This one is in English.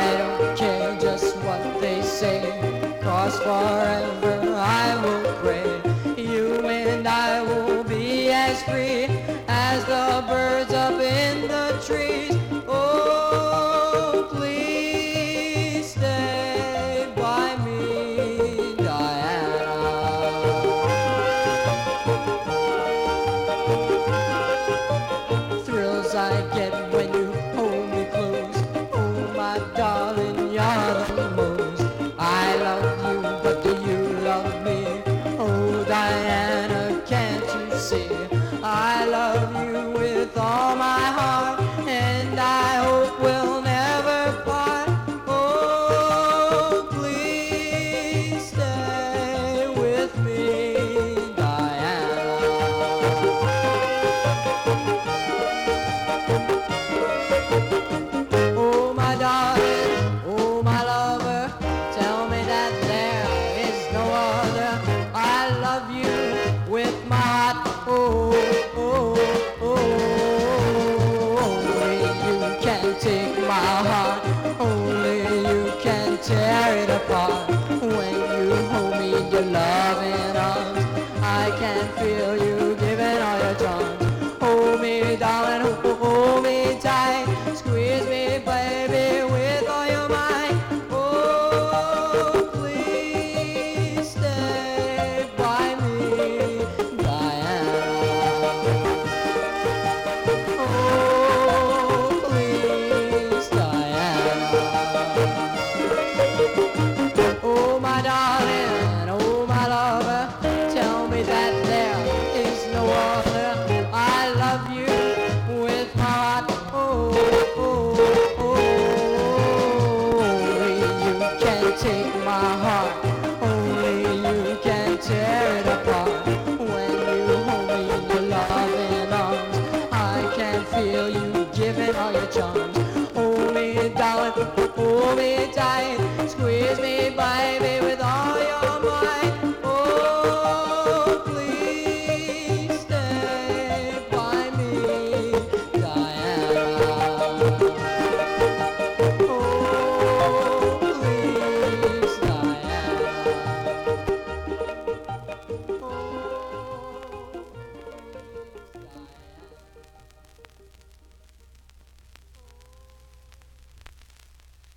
I don't care just what they say, 'cause forever I will pray. You and I will be as free as the birds up in the trees. Oh, please stay by me, Diana. Thrills I get when you hold me close. Oh, my darling, you're the most. I love you, but do you love me? Oh, Diana, can't you see? I love you with all my heart, and I hope we'll never part. Oh, please stay with me, Diana. Oh, my darling, oh, my lover, tell me that there is no other. I love you with my heart. Oh, oh, oh, only you can take my heart. Only you can tear it apart. When you hold me in your loving arms, I can feel you giving all your charms. Hold me, darling, hold me tight. Squeeze me, baby, with all your might. Oh, please stay by me, Diana. Oh, please, Diana. Oh, my darling, oh, my lover, tell me that there is no other. I love you with my heart. Oh, oh, oh, only you can take my heart.